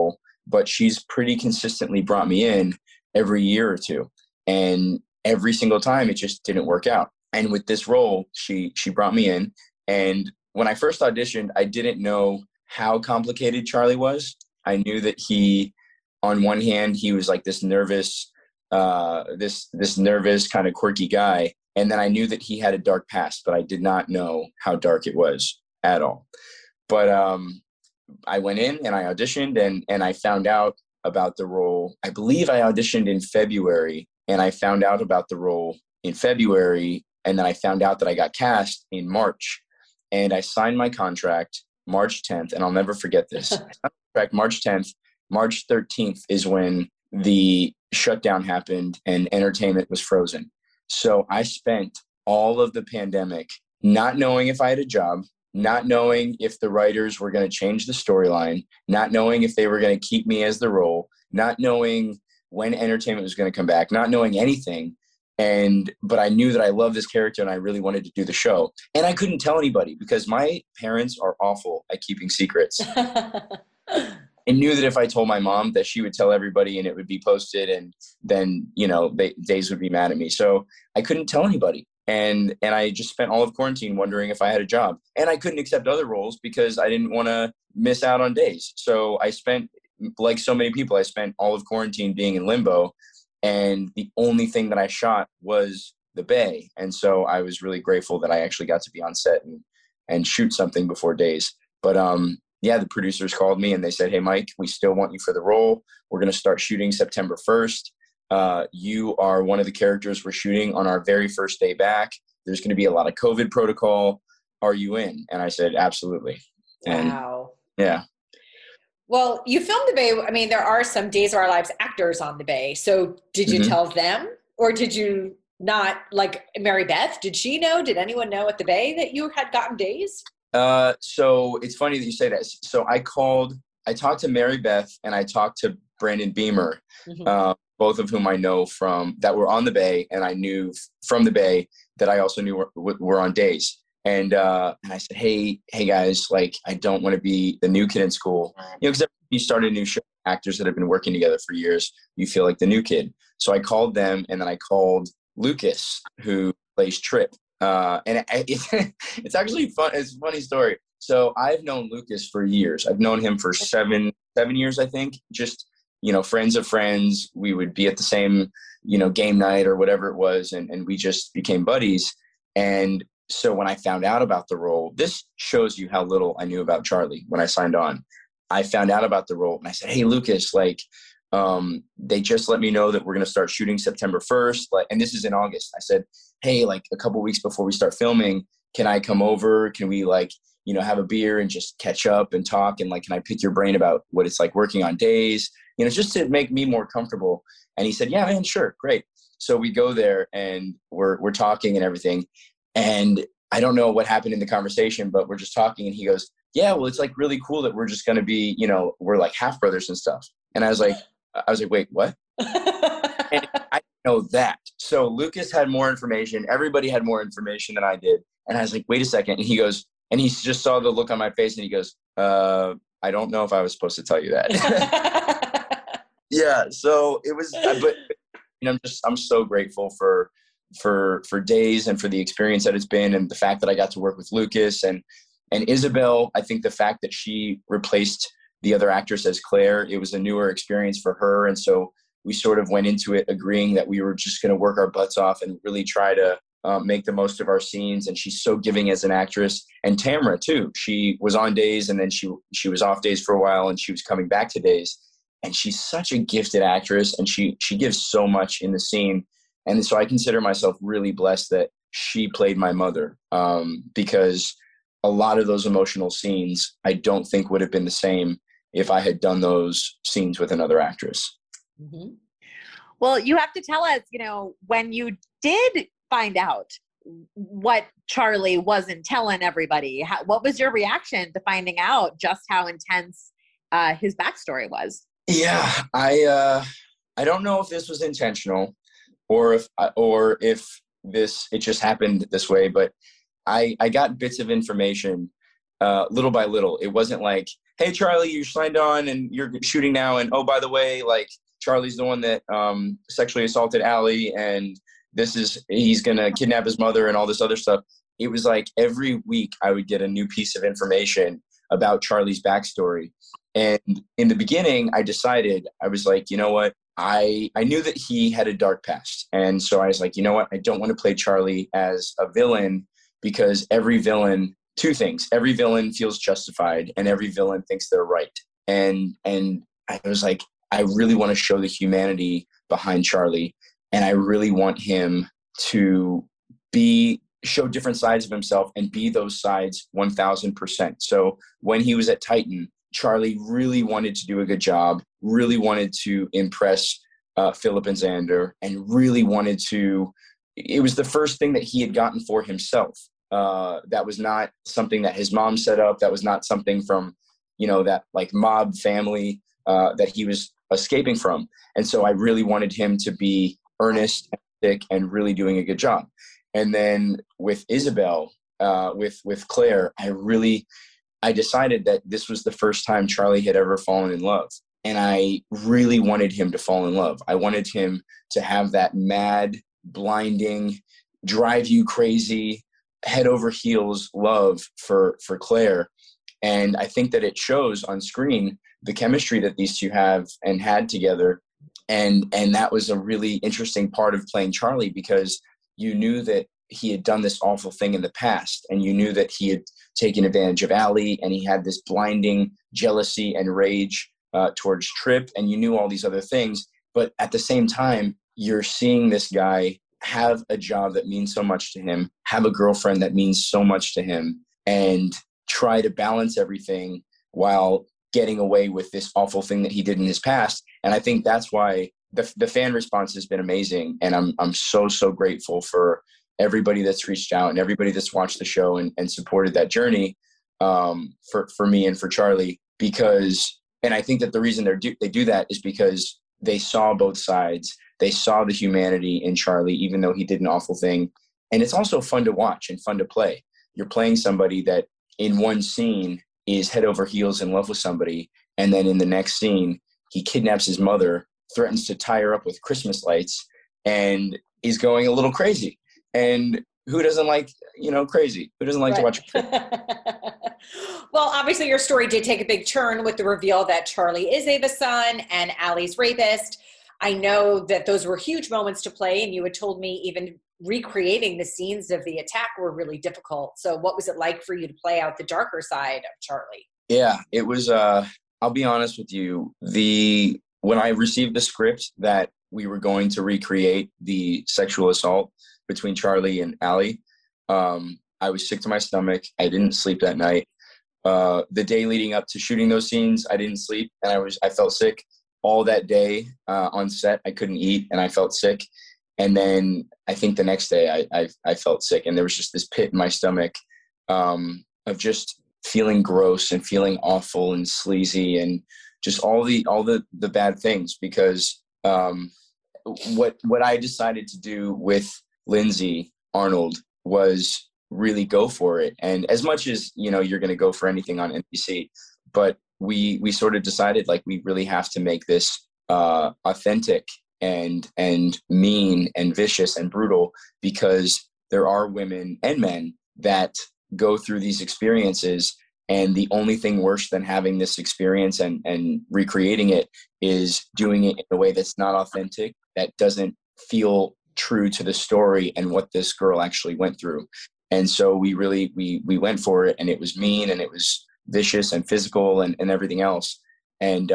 [SPEAKER 5] but she's pretty consistently brought me in every year or two. And every single time it just didn't work out. And with this role, she brought me in. And when I first auditioned, I didn't know how complicated Charlie was. I knew that he, on one hand, he was like this nervous, this nervous kind of quirky guy. And then I knew that he had a dark past, but I did not know how dark it was at all. But I went in and I auditioned and I found out about the role. I believe I auditioned in February and I found out about the role in February. And then I found out that I got cast in March, and I signed my contract March 10th. And I'll never forget this. March 10th, March 13th is when the shutdown happened and entertainment was frozen. So I spent all of the pandemic not knowing if I had a job, not knowing if the writers were going to change the storyline, not knowing if they were going to keep me as the role, not knowing when entertainment was going to come back, not knowing anything. But I knew that I loved this character and I really wanted to do the show. And I couldn't tell anybody because my parents are awful at keeping secrets. I knew that if I told my mom, that she would tell everybody and it would be posted, and then, Days would be mad at me. So I couldn't tell anybody. And I just spent all of quarantine wondering if I had a job. And I couldn't accept other roles because I didn't want to miss out on Days. So I spent, like so many people, I spent all of quarantine being in limbo. And the only thing that I shot was the Bay. And so I was really grateful that I actually got to be on set and shoot something before Days. But the producers called me and they said, "Hey, Mike, we still want you for the role. We're going to start shooting September 1st. You are one of the characters we're shooting on our very first day back. There's going to be a lot of COVID protocol. Are you in?" And I said, "Absolutely."
[SPEAKER 3] Wow.
[SPEAKER 5] And yeah.
[SPEAKER 3] Well, you filmed the Bay. I mean, there are some Days of Our Lives actors on the Bay. So did you tell them, or did you not? Like Mary Beth, did she know? Did anyone know at the Bay that you had gotten Days?
[SPEAKER 5] So it's funny that you say that. So I talked to Mary Beth and I talked to Brandon Beamer, both of whom I know that were on the Bay, and I knew from the Bay that I also knew were on Days. And I said, hey guys, like, I don't want to be the new kid in school, because you start a new show, actors that have been working together for years, you feel like the new kid. So I called them, and then I called Lucas, who plays Trip. It's actually fun. It's a funny story. So I've known Lucas for years. I've known him for seven years, I think. Just, friends of friends. We would be at the same, game night or whatever it was. And we just became buddies. And so when I found out about the role, this shows you how little I knew about Charlie when I signed on. I found out about the role and I said, "Hey, Lucas, like, they just let me know that we're going to start shooting September 1st. And this is in August. I said, hey, like a couple weeks before we start filming, can I come over? Can we have a beer and just catch up and talk? And can I pick your brain about what it's like working on Days, just to make me more comfortable?" And he said, "Yeah, man, sure. Great." So we go there and we're talking and everything. And I don't know what happened in the conversation, but we're just talking. And he goes, "Yeah, well, it's really cool that we're just going to be, we're like half brothers and stuff." And I was like, "Wait, what?" And I didn't know that. So Lucas had more information. Everybody had more information than I did. And I was like, "Wait a second." And he goes, and he just saw the look on my face and he goes, "I don't know if I was supposed to tell you that." Yeah. So it was, but I'm so grateful for Days and for the experience that it's been, and the fact that I got to work with Lucas and Isabel. I think the fact that she replaced the other actress as Claire, it was a newer experience for her. And so we sort of went into it agreeing that we were just going to work our butts off and really try to make the most of our scenes. And she's so giving as an actress. And Tamara too, she was on Days and then she was off Days for a while and she was coming back to Days. And she's such a gifted actress and she gives so much in the scene. And so I consider myself really blessed that she played my mother, because a lot of those emotional scenes I don't think would have been the same if I had done those scenes with another actress.
[SPEAKER 6] Mm-hmm. Well, you have to tell us, when you did find out what Charlie wasn't telling everybody, what was your reaction to finding out just how intense his backstory was?
[SPEAKER 5] Yeah, I don't know if this was intentional or if it just happened this way, but I got bits of information little by little. It wasn't like, hey, Charlie, you signed on and you're shooting now. And oh, by the way, like Charlie's the one that sexually assaulted Allie, and he's going to kidnap his mother and all this other stuff. It was like every week I would get a new piece of information about Charlie's backstory. And in the beginning, I decided, I was like, you know what? I knew that he had a dark past. And so I was like, you know what? I don't want to play Charlie as a villain, because every villain, two things, every villain feels justified and every villain thinks they're right. And I was like, I really want to show the humanity behind Charlie. And I really want him to show different sides of himself and be those sides 1000%. So when he was at Titan, Charlie really wanted to do a good job, really wanted to impress Philip and Xander, and really wanted to, it was the first thing that he had gotten for himself. That was not something that his mom set up. That was not something from, that like mob family that he was escaping from. And so I really wanted him to be earnest and thick and really doing a good job. And then with Isabel, with Claire, I decided that this was the first time Charlie had ever fallen in love. And I really wanted him to fall in love. I wanted him to have that mad, blinding, drive you crazy, head over heels love for Claire. And I think that it shows on screen the chemistry that these two have and had together. And that was a really interesting part of playing Charlie, because you knew that he had done this awful thing in the past, and you knew that he had taken advantage of Allie, and he had this blinding jealousy and rage towards Trip, and you knew all these other things. But at the same time, you're seeing this guy have a job that means so much to him, have a girlfriend that means so much to him, and try to balance everything while getting away with this awful thing that he did in his past. And I think that's why the fan response has been amazing. And I'm so grateful for everybody that's reached out and everybody that's watched the show and supported that journey for me and for Charlie. And I think that the reason they do that is because they saw both sides. They saw the humanity in Charlie, even though he did an awful thing. And it's also fun to watch and fun to play. You're playing somebody that in one scene is head over heels in love with somebody, and then in the next scene, he kidnaps his mother, threatens to tie her up with Christmas lights, and is going a little crazy. And who doesn't like, crazy? Who doesn't like to watch?
[SPEAKER 3] Well, obviously your story did take a big turn with the reveal that Charlie is Ava's son and Allie's rapist. I know that those were huge moments to play, and you had told me even recreating the scenes of the attack were really difficult. So what was it like for you to play out the darker side of Charlie? Yeah,
[SPEAKER 5] it was, I'll be honest with you. When I received the script that we were going to recreate the sexual assault between Charlie and Allie, I was sick to my stomach. I didn't sleep that night. The day leading up to shooting those scenes, I didn't sleep, and I felt sick all that day on set. I couldn't eat, and I felt sick. And then I think the next day I felt sick, and there was just this pit in my stomach of just feeling gross and feeling awful and sleazy and just all the bad things, because what I decided to do with Lindsay Arnold was really go for it. And as much as, you're going to go for anything on NBC, but we sort of decided like we really have to make this authentic and mean and vicious and brutal, because there are women and men that go through these experiences, and the only thing worse than having this experience and recreating it is doing it in a way that's not authentic, that doesn't feel true to the story and what this girl actually went through. And so we went for it, and it was mean, and it was vicious and physical and everything else. And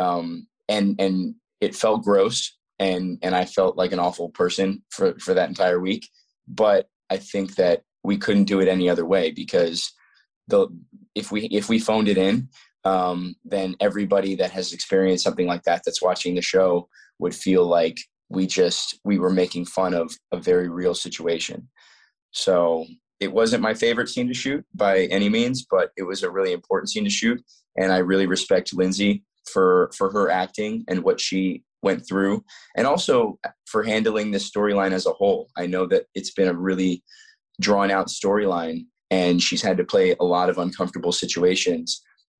[SPEAKER 5] it felt gross. And I felt like an awful person for that entire week. But I think that we couldn't do it any other way, because if we phoned it in, then everybody that has experienced something like that that's watching the show would feel like we were making fun of a very real situation. So it wasn't my favorite scene to shoot by any means, but it was a really important scene to shoot. And I really respect Lindsay for her acting and what she went through, and also for handling this storyline as a whole. I know that it's been a really drawn out storyline, and she's had to play a lot of uncomfortable situations.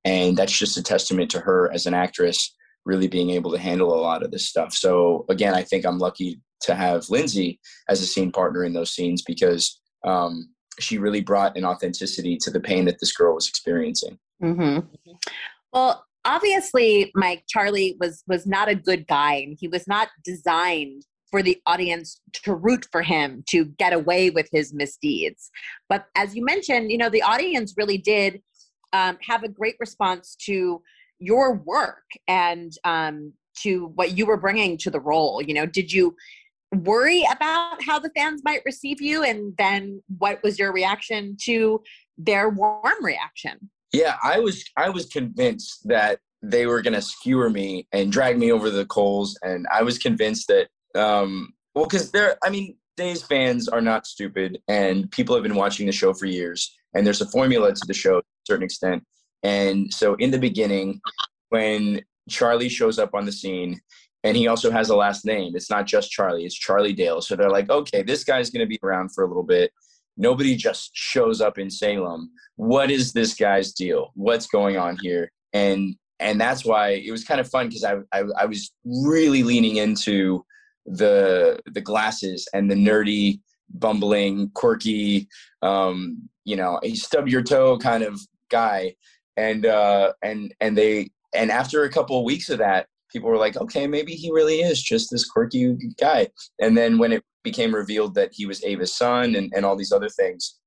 [SPEAKER 5] And that's just a testament to her as an actress, really being able to handle a lot of this stuff. So again, I think I'm lucky to have Lindsay as a scene partner in those scenes, because she really brought an authenticity to the pain that this girl was experiencing.
[SPEAKER 6] Mm-hmm. Well, obviously, Mike, Charlie was not a good guy, and he was not designed for the audience to root for him to get away with his misdeeds. But as you mentioned, the audience really did have a great response to your work and to what you were bringing to the role. Did you worry about how the fans might receive you? And then what was your reaction to their warm reaction?
[SPEAKER 5] Yeah, I was convinced that they were going to skewer me and drag me over the coals. And I was convinced that, because Days fans are not stupid, and people have been watching the show for years, and there's a formula to the show to a certain extent. And so in the beginning, when Charlie shows up on the scene, and he also has a last name, it's not just Charlie, it's Charlie Dale. So they're like, okay, this guy's going to be around for a little bit. Nobody just shows up in Salem. What is this guy's deal? What's going on here? And that's why it was kind of fun, because I was really leaning into the glasses and the nerdy, bumbling, quirky, stub your toe kind of guy. And after a couple of weeks of that, people were like, okay, maybe he really is just this quirky guy. And then when it became revealed that he was Ava's son and all these other things,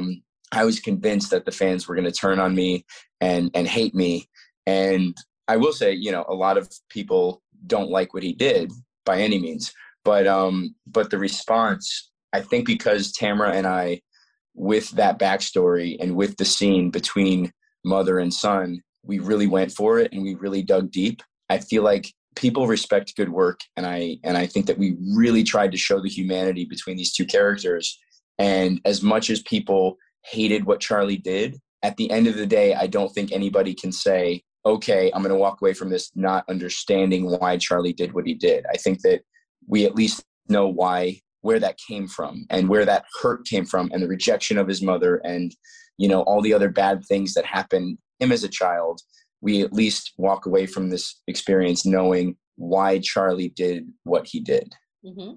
[SPEAKER 5] I was convinced that the fans were going to turn on me and hate me. And I will say, a lot of people don't like what he did by any means, but the response, I think, because Tamara and I, with that backstory and with the scene between mother and son, we really went for it and we really dug deep. I feel like people respect good work, and I think that we really tried to show the humanity between these two characters. And as much as people hated what Charlie did, at the end of the day, I don't think anybody can say, okay, I'm going to walk away from this not understanding why Charlie did what he did. I think that we at least know where that came from and where that hurt came from, and the rejection of his mother, and all the other bad things that happened to him as a child. We at least walk away from this experience knowing why Charlie did what he did.
[SPEAKER 3] Mm-hmm.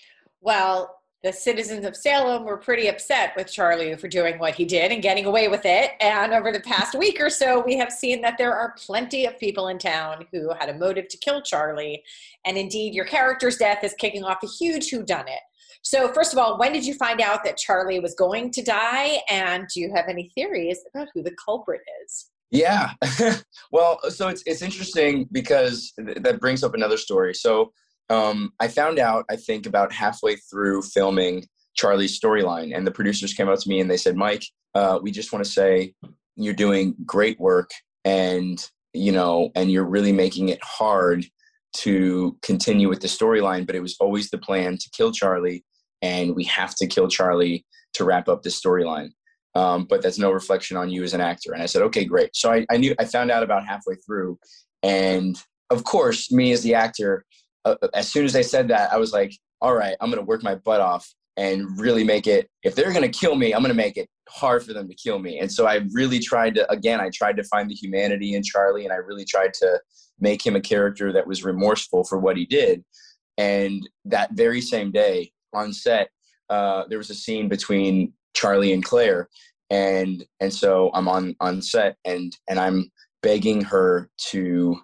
[SPEAKER 3] Well, the citizens of Salem were pretty upset with Charlie for doing what he did and getting away with it. And over the past week or so, we have seen that there are plenty of people in town who had a motive to kill Charlie. And indeed, your character's death is kicking off a huge whodunit. So first of all, when did you find out that Charlie was going to die? And do you have any theories about who the culprit is?
[SPEAKER 5] Yeah. Well, so it's interesting because that brings up another story. So I found out, I think, about halfway through filming Charlie's storyline, and the producers came up to me and they said, Mike, we just want to say you're doing great work, and you're really making it hard to continue with the storyline, but it was always the plan to kill Charlie, and we have to kill Charlie to wrap up this storyline. But that's no reflection on you as an actor. And I said, okay, great. So I found out about halfway through. And of course, me as the actor, as soon as they said that, I was like, all right, I'm going to work my butt off and really make it. If they're going to kill me, I'm going to make it hard for them to kill me. And so I really tried to find the humanity in Charlie, and I really tried to make him a character that was remorseful for what he did. And that very same day on set, there was a scene between Charlie and Claire. And so I'm on set and I'm begging her to,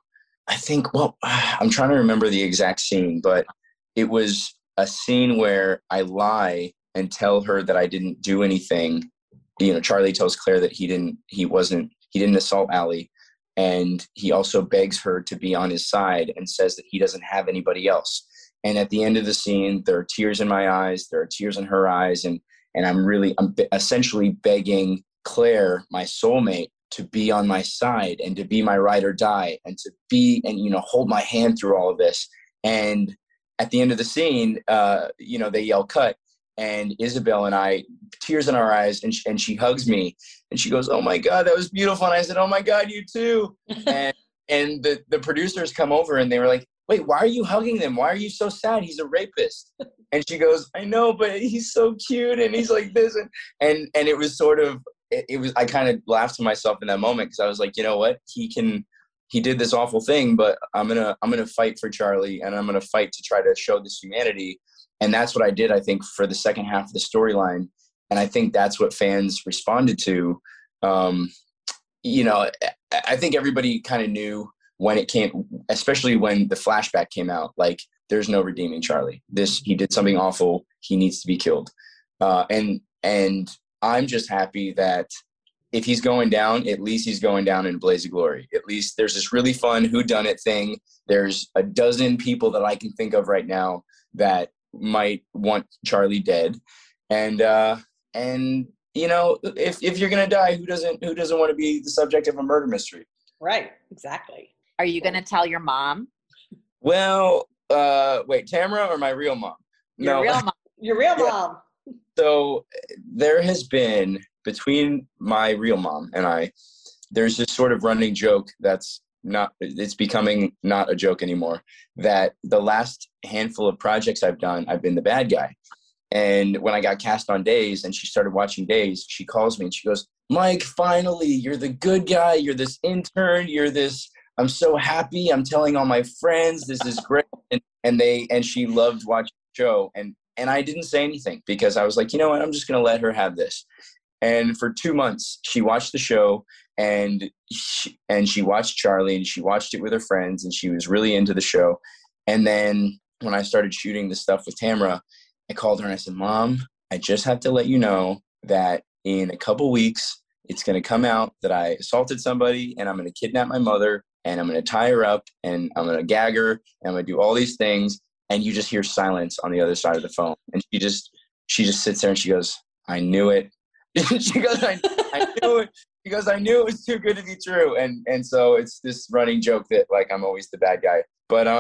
[SPEAKER 5] I'm trying to remember the exact scene, but it was a scene where I lie and tell her that I didn't do anything. Charlie tells Claire that he didn't assault Allie. And he also begs her to be on his side and says that he doesn't have anybody else. And at the end of the scene, there are tears in my eyes, there are tears in her eyes. And I'm essentially begging Claire, my soulmate, to be on my side and to be my ride or die and to be and hold my hand through all of this. And at the end of the scene, they yell cut, and Isabel and I, tears in our eyes, and she hugs me and she goes, "Oh my God, that was beautiful." And I said, "Oh my God, you too." and the producers come over and they were like, "Wait, why are you hugging them? Why are you so sad? He's a rapist." And she goes, "I know, but he's so cute and he's like this." And it was sort of it was, I kind of laughed to myself in that moment because I was like, you know what, he did this awful thing, but I'm gonna fight for Charlie, and I'm gonna fight to try to show this humanity. And that's what I did, I think, for the second half of the storyline. And I think that's what fans responded to. You know, I think everybody kind of knew when it came, especially when the flashback came out, like, there's no redeeming Charlie. He did something awful. He needs to be killed. And I'm just happy that if he's going down, at least he's going down in a blaze of glory. At least there's this really fun whodunit thing. There's a dozen people that I can think of right now that might want Charlie dead. And you know, if you're gonna die, who doesn't want to be the subject of a murder mystery?
[SPEAKER 3] Right, exactly.
[SPEAKER 6] Are you going to tell your mom?
[SPEAKER 5] Well, wait, Tamara or my real mom?
[SPEAKER 6] Your real mom.
[SPEAKER 3] Your real mom.
[SPEAKER 5] So there has been, between my real mom and I, there's this sort of running joke it's becoming not a joke anymore, that the last handful of projects I've done, I've been the bad guy. And when I got cast on Days and she started watching Days, she calls me and she goes, Mike, finally, you're the good guy. You're this intern. I'm so happy. I'm telling all my friends, this is great. And she loved watching the show. And I didn't say anything because I was like, you know what, I'm just going to let her have this. And for 2 months, she watched the show and she watched Charlie and she watched it with her friends and she was really into the show. And then when I started shooting the stuff with Tamara, I called her and I said, Mom, I just have to let you know that in a couple weeks, it's going to come out that I assaulted somebody and I'm going to kidnap my mother and I'm going to tie her up and I'm going to gag her and I'm going to do all these things. And you just hear silence on the other side of the phone. And she just sits there and she goes, I knew it. She goes, I knew it. She goes, I knew it was too good to be true. And so it's this running joke that, like, I'm always the bad guy. But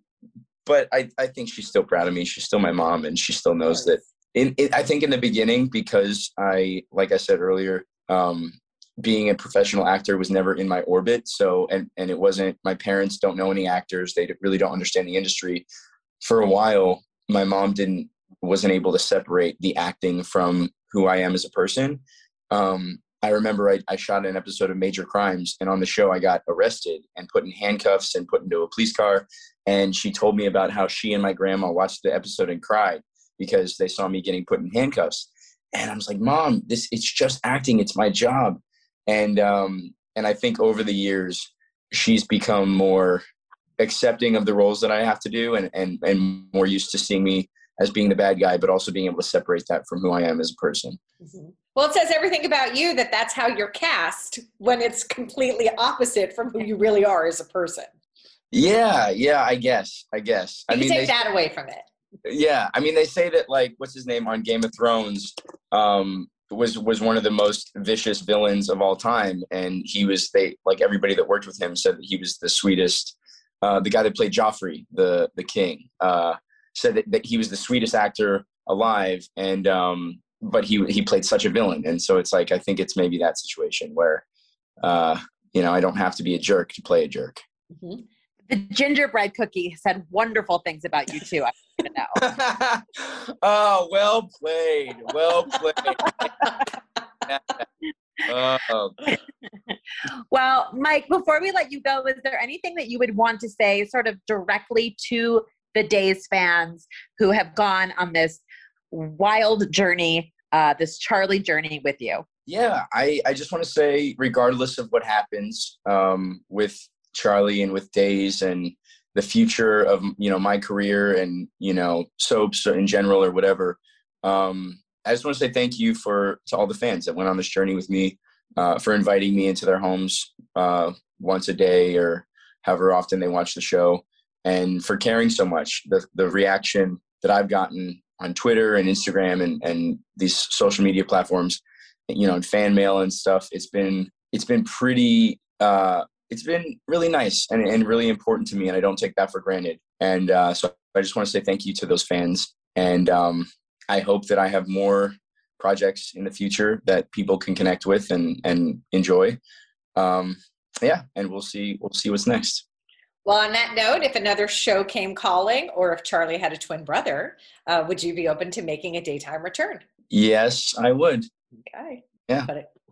[SPEAKER 5] I think she's still proud of me. She's still my mom, and she still knows that. I think in the beginning, because like I said earlier, being a professional actor was never in my orbit. So, and it wasn't, my parents don't know any actors. They really don't understand the industry. For a while, my mom wasn't able to separate the acting from who I am as a person. I remember I shot an episode of Major Crimes, and on the show I got arrested and put in handcuffs and put into a police car. And she told me about how she and my grandma watched the episode and cried because they saw me getting put in handcuffs. And I was like, Mom, it's just acting. It's my job. And I think over the years, she's become more accepting of the roles that I have to do and more used to seeing me as being the bad guy, but also being able to separate that from who I am as a person.
[SPEAKER 3] Mm-hmm. Well, it says everything about you that's how you're cast when it's completely opposite from who you really are as a person.
[SPEAKER 5] Yeah, I guess.
[SPEAKER 3] You can take that away from it.
[SPEAKER 5] Yeah, I mean, they say that, like, what's his name on Game of Thrones was one of the most vicious villains of all time, and everybody that worked with him said that he was the sweetest. The guy that played Joffrey, the king, said that he was the sweetest actor alive, and but he played such a villain, and so it's like, I think it's maybe that situation where I don't have to be a jerk to play a jerk.
[SPEAKER 6] Mm-hmm. The gingerbread cookie said wonderful things about you too. I don't even know.
[SPEAKER 5] Oh, well played. Oh.
[SPEAKER 6] Well, Mike, before we let you go, is there anything that you would want to say sort of directly to the Days fans who have gone on this wild journey, this Charlie journey with you?
[SPEAKER 5] Yeah, I just want to say, regardless of what happens with Charlie and with Days and the future of, my career and, soaps in general or whatever, I just want to say thank you to all the fans that went on this journey with me, for inviting me into their homes once a day or however often they watch the show, and for caring so much. The reaction that I've gotten on Twitter and Instagram and these social media platforms, and fan mail and stuff, it's been pretty, it's been really nice and really important to me, and I don't take that for granted. And so I just want to say thank you to those fans, and I hope that I have more projects in the future that people can connect with and enjoy. And we'll see what's next.
[SPEAKER 3] Well, on that note, if another show came calling, or if Charlie had a twin brother, would you be open to making a daytime return?
[SPEAKER 5] Yes, I would.
[SPEAKER 3] Okay.
[SPEAKER 5] Yeah.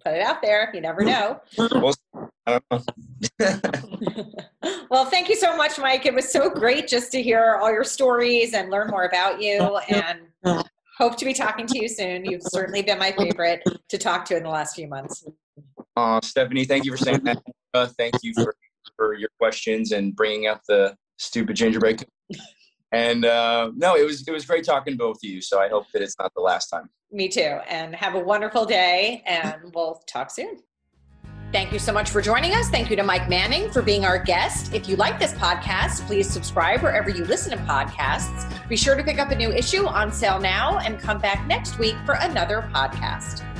[SPEAKER 3] put it out there. You never know.
[SPEAKER 5] Well, I don't know.
[SPEAKER 3] Well, thank you so much, Mike. It was so great just to hear all your stories and learn more about you, and hope to be talking to you soon. You've certainly been my favorite to talk to in the last few months.
[SPEAKER 5] Stephanie, thank you for saying that. Thank you for your questions and bringing up the stupid gingerbread cookie. And no, it was great talking to both of you. So I hope that it's not the last time.
[SPEAKER 3] Me too. And have a wonderful day, and we'll talk soon. Thank you so much for joining us. Thank you to Mike Manning for being our guest. If you like this podcast, please subscribe wherever you listen to podcasts. Be sure to pick up a new issue on sale now and come back next week for another podcast.